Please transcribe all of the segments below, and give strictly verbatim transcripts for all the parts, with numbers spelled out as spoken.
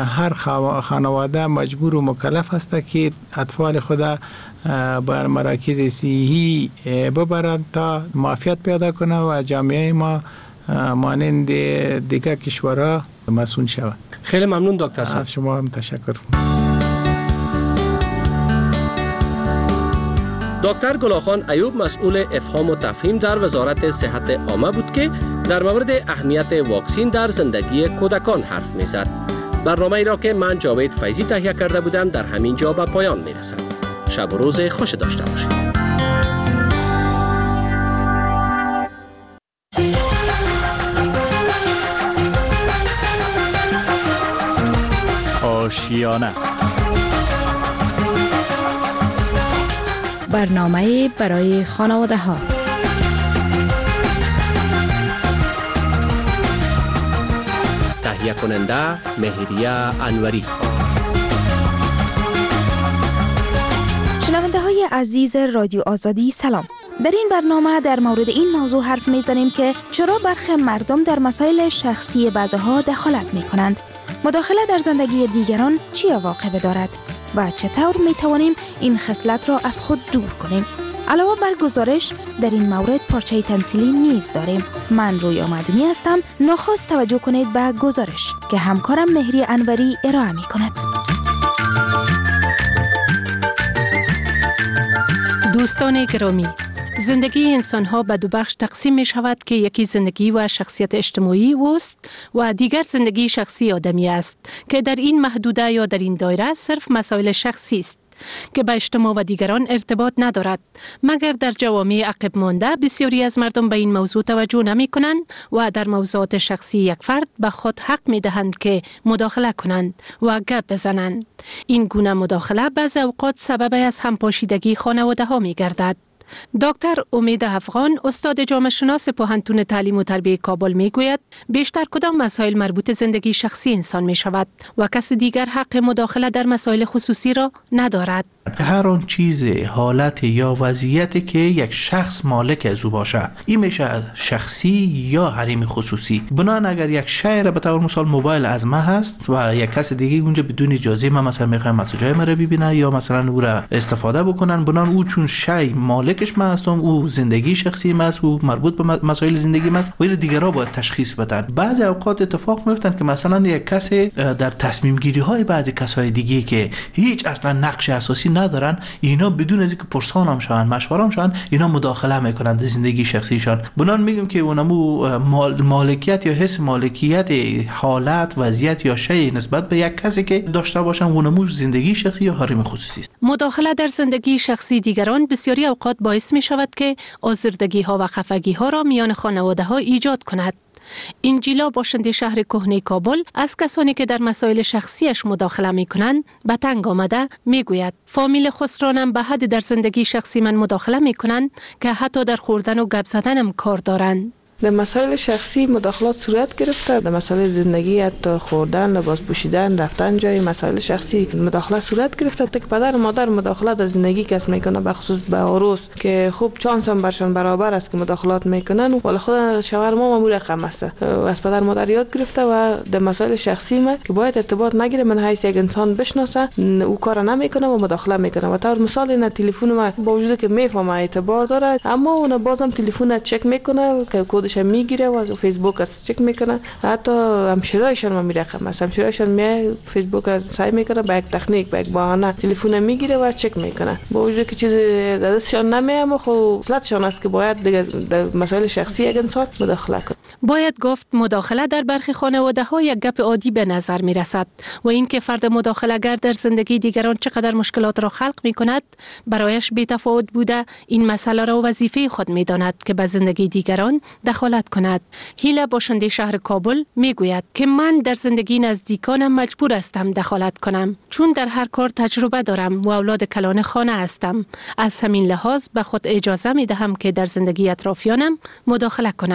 هر خانواده مجبور و مکلف است که اطفال خود بر مراکز صحی ببرند تا معافیت پیدا کنه و جامعه ما مانند دیگر کشورها مسئول شود. خیلی ممنون دکتر صاحب. از شما هم تشکر. دکتر گلاخان ایوب مسئول افهام و تفهیم در وزارت صحت عامه بود که در مورد اهمیت واکسین در زندگی کودکان حرف می‌زد. برنامه ای را که من جاوید فیضی تهیه کرده بودم در همین جا به پایان می‌رسد. شب و روز خوش داشته باشید. آشیانه برنامه برای خانواده ها. تهیه کننده مهریه انوری. شنونده های عزیز رادیو آزادی سلام. در این برنامه در مورد این موضوع حرف می زنیم که چرا برخی مردم در مسائل شخصی بعضها دخالت می کنند. مداخله در زندگی دیگران چی عواقب دارد و چطور می توانیم این خصلت را از خود دور کنیم؟ علاوه بر گزارش در این مورد پارچه تمثیلی نیز داریم. من رویا مدنی هستم. نخست توجه کنید به گزارش که همکارم مهری انوری ارائه می کند. دوستان گرامی، زندگی انسان‌ها به دو بخش تقسیم می شود که یکی زندگی و شخصیت اجتماعی اوست و دیگر زندگی شخصی آدمی است که در این محدوده یا در این دایره صرف مسائل شخصی است که به اجتماع و دیگران ارتباط ندارد. مگر در جوامع عقب مانده بسیاری از مردم به این موضوع توجه نمی کنند و در موضوعات شخصی یک فرد به خود حق می دهند که مداخله کنند و گپ بزنند. این گونه مداخله بعضی اوقات سبب از همپاشیدگی خانواده ها می گردد. دکتر امید افغان استاد جامعه شناس پوهنتون تعلیم و تربیه کابل می گوید بیشتر کدام مسائل مربوط زندگی شخصی انسان می شود و کس دیگر حق مداخله در مسائل خصوصی را ندارد. هر آن چیز، حالت یا وضعیتی که یک شخص مالک از او باشه، این میشه شخصی یا حریم خصوصی. بنان اگر یک شی را به طور مثال موبایل از ما هست و یک کس دیگه اونجا بدون اجازه ما مثلا میخواد مسیجای ما رو ببینه یا مثلا او را استفاده بکنن، بنان او چون شی مالکش ما هستم، او زندگی شخصی ما است، او مربوط به مسائل زندگی ما است و دیگرها باید تشخیص بدن. بعضی اوقات اتفاق میفتن که مثلا یک کسی در تصمیم گیری های بعضی کسای دیگه که هیچ اصلا نقش اساسی ندارن، اینا بدون از اینکه پرسان هم شون مشوره هم شون اینا مداخله میکنن در زندگی شخصیشان. بنان میگم که اونمو مال، مالکیت یا حس مالکیت حالت، وضعیت یا شی نسبت به یک کسی که داشته باشن، اونمو زندگی شخصی یا حریم خصوصی است. مداخله در زندگی شخصی دیگران بسیاری اوقات باعث می شود که آزردگی ها و خفگی ها را میان خانواده ها ایجاد کند. انجیلا باشنده شهر کهنه کابل از کسانی که در مسائل شخصیش مداخله می کنند به تنگ آمده می گوید فامیل خسرانم به حد در زندگی شخصی من مداخله می کنند که حتی در خوردن و گپ زدنم کار دارند. در مسائل شخصی مداخلات صورت گرفته. در مسائل زندگی، حتی خوردن، لباس پوشیدن، رفتن جای، مسائل شخصی مداخله صورت گرفته. تا که پدر و مادر مداخله در زندگی کس میکنه، به خصوص به عروس که خوب چانس هم برشان برابر است که مداخلات میکنن، ولی خود شوهر ما مامور رقم است. از پدر مادر یاد گرفته و در مسائل شخصی ما که باید ارتباط نگیره، من حیث یک انسان بشناسه، او کار نمیکنه و مداخله میکنه. و طور مثال این تلفن ما با وجود که میفهمه اعتبار داره، اما اون بازم تلفن چک میکنه که کدش میگیره و فیسبوک از چک میکنه. حتی همشرایشان ما میرقم است، همشرایشان می فیسبوک از سعی میکنه با یک تکنیک، با یک بهانه تلفن میگیره و چک میکنه. با وجود که چیز دستشان نمیام، خب اصلاتشان است که باید در مسائل شخصی یک انسان مداخله کنه. باید گفت مداخله در برخی خانواده ها یک گپ عادی به نظر می رسد و اینکه فرد مداخله گر در زندگی دیگران چقدر مشکلات را خلق می کند برایش بی تفاوت بوده، این مسئله را وظیفه خود می داند که به زندگی دیگران دخالت کند. هیلا باشنده شهر کابل می گوید که من در زندگی نزدیکانم مجبور هستم دخالت کنم چون در هر کار تجربه دارم و اولاد کلان خانه هستم. از همین لحاظ به خود اجازه می دهم که در زندگی اطرافیانم مداخله کنم.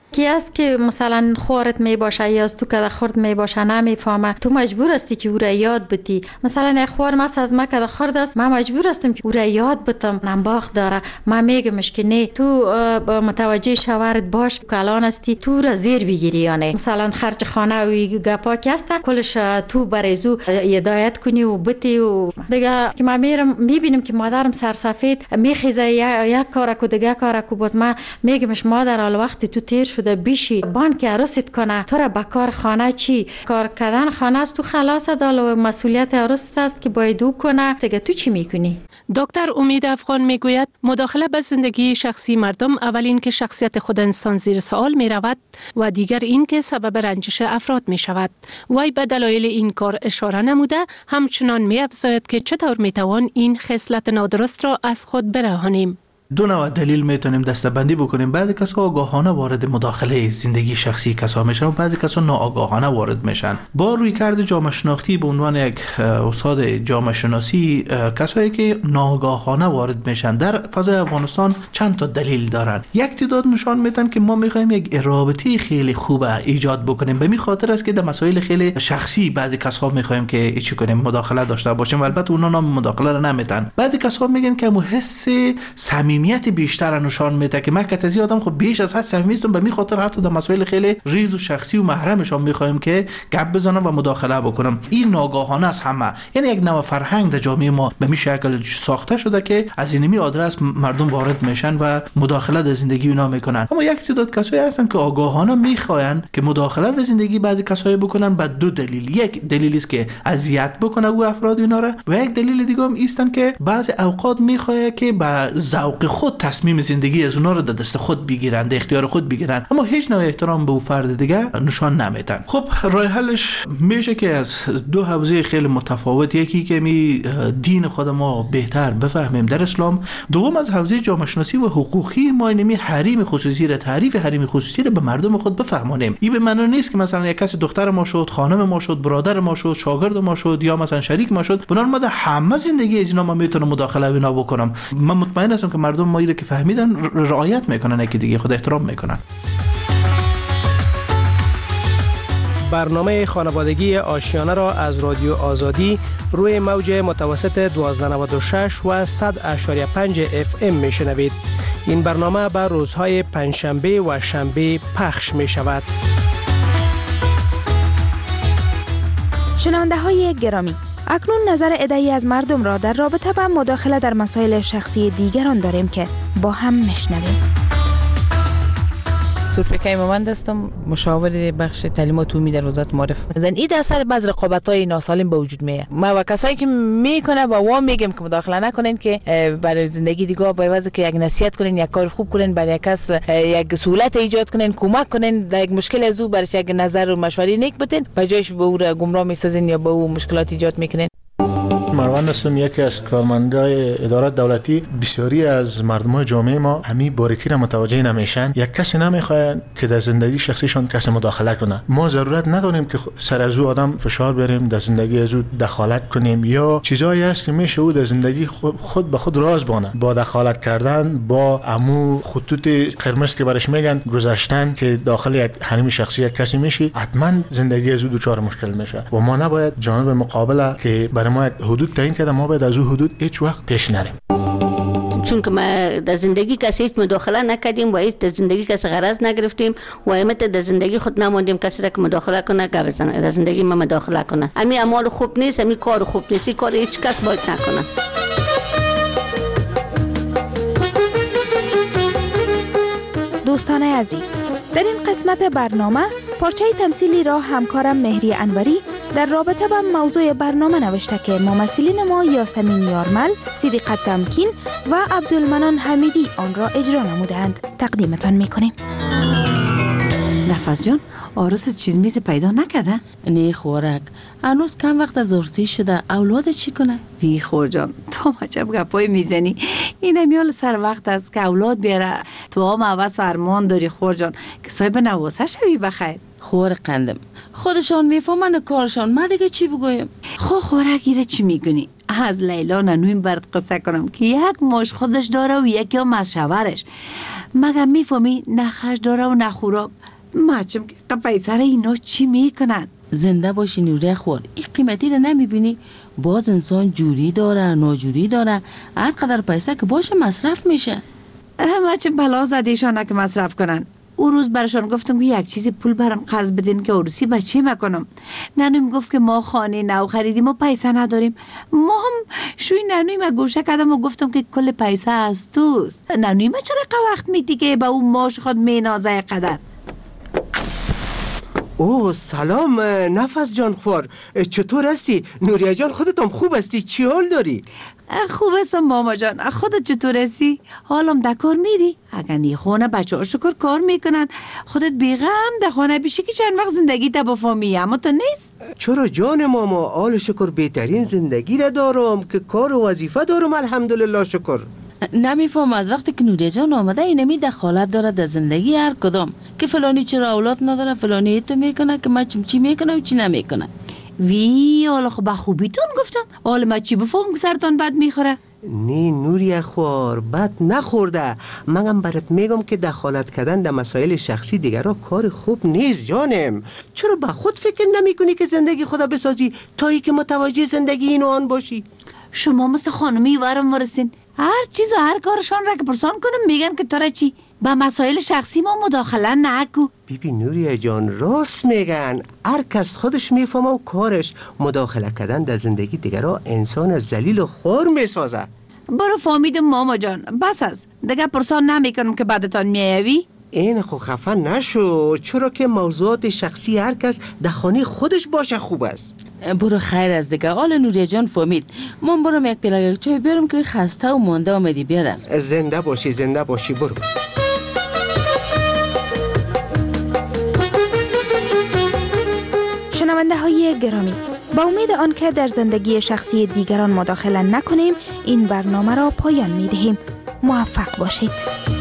کی است که مثلا خورت می باشه یا از تو که خورد می باشه نمیفهمه، تو مجبور هستی که او را یاد بدی. مثلا خور مس از ما که خورد است، من مجبور هستم که او را یاد بدم. نمباخ داره، من میگمش که نه تو متوجه شوارت باش که الان استی تو را زیر بگیری یا نه. مثلا خرج خانه و گپا که است کلش تو برای زو هدایت کنی و بتی و دیگه. که من میرم میبینم که مادرم سرسفید میخیزه یک کار کو دیگه کار کو، باز من میگمش مادر ال وقت تو تیر شده بیشی بان که عروست کنه تو را به کار خانه چی کار کردن خانه است تو خلاص دال و مسئولیت عروست است که باید او کنه دیگه تو چی میکنی؟ دکتر امید افغان میگوید مداخله به زندگی شخصی مردم اول این که شخصیت خود انسان زیر سوال می رود و دیگر این که سبب رنجش افراد می شود. وی به دلایل این کار اشاره نموده همچنان می افزاید که چطور می توان این خصلت نادرست را از خود برهانیم. دو نوع دلیل میتونیم دسته‌بندی بکنیم. بعضی کسا آگاهانه وارد مداخله زندگی شخصی کسا میشن و بعضی کسا ناآگاهانه وارد میشن. با رویکرد جامعه شناختی به عنوان یک استاد جامعه شناسی، کسایی که ناآگاهانه وارد میشن در فضای افغانستان چند تا دلیل دارن. یک تعداد نشان میدن که ما میخوایم یک رابطه خیلی خوب ایجاد بکنیم، به می خاطر است که در مسائل خیلی شخصی بعضی کسا میخوایم که چی کنیم مداخله داشته باشیم، البته اونا نام مداخله رو نمیدن. بعضی کسا میگن که مو حس صمیمی صمیمیت بیشتر نشان میده که من کتازی آدم خب بیش از حد صمیمیتون به می خاطر حتی در مسائل خیلی ریز و شخصی و محرمشان میخوایم که گپ بزنم و مداخله بکنم. این ناگاهانه است همه، یعنی یک نوع فرهنگ در جامعه ما به می شکل ساخته شده که از اینمی آدرس مردم وارد میشن و مداخله در زندگی اونا میکنن. اما یک تعداد کسایی هستن که آگاهانه میخواین که مداخله در زندگی بعضی کسایی بکنن به دو دلیل. یک دلیل است که اذیت بکنه او افراد اینا را، و یک دلیل دیگه هم ایستن که بعضی اوقات میخواد که به ذوق خود تصمیم زندگی از اونا رو در دست خود بگیرن، در اختیار خود بگیرن، اما هیچ نوع احترام به اون فرد دیگه نشان نمیدن. خب راه حلش میشه که از دو حوزه خیلی متفاوت، یکی که می دین خود ما بهتر بفهمیم در اسلام، دوم از حوزه جامعه شناسی و حقوقی ما اینمی حریم خصوصی را، تعریف حریم خصوصی را به مردم خود بفهمونیم. این به معنی نیست که مثلا یک کسی دختر ما شد، خانم ما شد، برادر ما شد، شاگرد ما شد یا مثلا شریک ما شد، بنابراین ما در همه زندگی از اینا ما میتونم مداخله بنا بکنم. من مطمئن هستم که مردم ما اینو که فهمیدن رعایت میکنن، یکی دیگه خود احترام میکنن. برنامه خانوادگی آشیانه را از رادیو آزادی روی موج متوسط دوازده نود و شش و صد اشاری پنج اف ام میشنوید. این برنامه به روزهای پنجشنبه و شنبه پخش می شود. شنونده های گرامی، اکنون نظر عده‌ای از مردم را در رابطه با مداخله در مسائل شخصی دیگران داریم که با هم میشنویم. توفیقی مومند هستم، مشاور بخش تعلیمات عمومی در وزارت معارف. زن این اثر بعض رقابت‌های ناسالم به وجود میاد. ما و کسایی که میکنه با وام میگم که مداخله نکنین، که برای زندگی دیگه باید که یک نصیحت کنین، یک کار خوب کنین، برای کس یک سهولت ایجاد کنین، کمک کنین در یک مشکل از او برش یک نظر و مشوره نیک بدین، به جایش به او را گمراه میسازین یا به او مشکلات ایجاد میکنین. مروان هستم، یکی از کارمندای ادارات دولتی. بسیاری از مردمای جامعه ما همین باریکی را متوجه نمیشن. یک کسی نمیخواد که در زندگی شخصیشون کسی مداخله کنه. ما ضرورت نداریم که سر از او آدم فشار بریم، در زندگی از او دخالت کنیم، یا چیزایی هست که میشه او در زندگی خود به خود راز بانه. با دخالت کردن، با امو خطوط قرمز که برش میگن گذاشتن که داخل یک حریم شخصی یک کسی میشی، حتما زندگی از او دچار مشکل میشه و ما نباید جانب مقابل که برای ما حدود تعیین کرده، ما باید از اون حدود هیچ وقت پیش نریم. چون که ما در زندگی کسی هیچ مداخله نکردیم و هیچ در زندگی کسی غرض نگرفتیم و همت در زندگی خود نماندیم کسی را که مداخله کنه که بزنه در زندگی ما مداخله کنه. همین اعمال خوب نیست، همین کار خوب نیست، این کار هیچ کس باید نکنه. دوستان عزیز، در این قسمت برنامه پارچه تمثیلی را همکارم مهری انوری در رابطه با موضوع برنامه نوشته که ممثلین ما یاسمین یارمل، صدیقه تمکین و عبدالمنان حمیدی آن را اجرا نمودند. تقدیمتان میکنیم. نفس جان، آرس چیز میز پیدا نکده؟ نه خورک، هنوز کم وقت از عروسی شده، اولاد چی کنه؟ وی خور جان، تو مچب گپای میزنی. این امیال سر وقت است که اولاد بیاره. تو هم عوض فرمان داری خور جان که صاحب نواسه شوی بخیر. خور قندم، خودشان میفهمن کارشان، ما دیگه چی بگویم؟ خو خورک ایره چی میگونی؟ از لیلا ننویم برد قصه کنم که یک ماش خودش داره و یکی هم از شوهرش. مگه میفهمی نخش داره و نخوراب. ماچم که پیسه را اینا چی میکنن؟ زنده باشی نوره خور، این قیمتی رو نمیبینی؟ باز انسان جوری داره ناجوری داره، هر قدر پیسه که باشه مصرف میشه. ماچم بلا زدیشانه که مصرف کنن. او روز برشان گفتم که یک چیزی پول برام قرض بدین که عروسی بچه مکنم. نانویم گفت که ما خانه نو خریدیم و پیسه نداریم. ما هم شوی نانویم گوشه کردم و گفتم که کل پیسه از توست. نانویم چرا که وقت میدی که با اون ماش خود مینازه قدر؟ اوه سلام نفس جان خور، چطور هستی؟ نوریا جان خودت هم خوب هستی؟ چی حال داری؟ خوب هستم ماما جان. خودت چطور هستی؟ حالم در کار میری؟ اگر نی خونه بچه ها شکر کار میکنن، خودت بیغم در خانه بیشی که چند وقت زندگی تا با فامی اما تو نیست؟ چرا جان ماما، حال شکر بهترین زندگی را دارم که کار و وظیفه دارم الحمدلله شکر. نمیفهم از وقتی که نوریه جان آمده اینمی دخالت داره در زندگی هر کدام، که فلانی چرا اولاد نداره، فلانی تو میکنه که من چی میکنه و چی نمیکنه. وی حالا خب خوبیتون گفتم، حالا من چی بفهم که سرتان بد میخوره؟ نه نوری خوار بد نخورده، منم برات میگم که دخالت کردن در مسائل شخصی دیگرها کار خوب نیست جانم. چرا با خود فکر نمی کنی که زندگی خدا بسازی تا ای که متوجه زندگی این و آن باشی؟ شما مثل خانمی ورم ورسین، هر چیز و هر کارشان را که پرسان کنم میگن که تو چی؟ با مسائل شخصی ما مداخله نکو. بیبی نوریه جان راست میگن، هر کس خودش میفهمه و کارش. مداخله کردن در زندگی دیگرها انسان از ذلیل و خوار میسازه. برو فهمیدم ماما جان، بس از دیگه پرسان نمیکنم که بعدتان میایوی. این خو خفه نشو، چرا که موضوعات شخصی هر کس در خانه خودش باشه خوب است. برو خیر از دیگه، حال نوریه جان فهمید. من برم یک پیاله چای بیارم که خسته و مانده آمدی بیادر. زنده باشی زنده باشی برو. شنونده های گرامی، با امید آنکه در زندگی شخصی دیگران مداخله نکنیم این برنامه را پایان می دهیم. موفق باشید.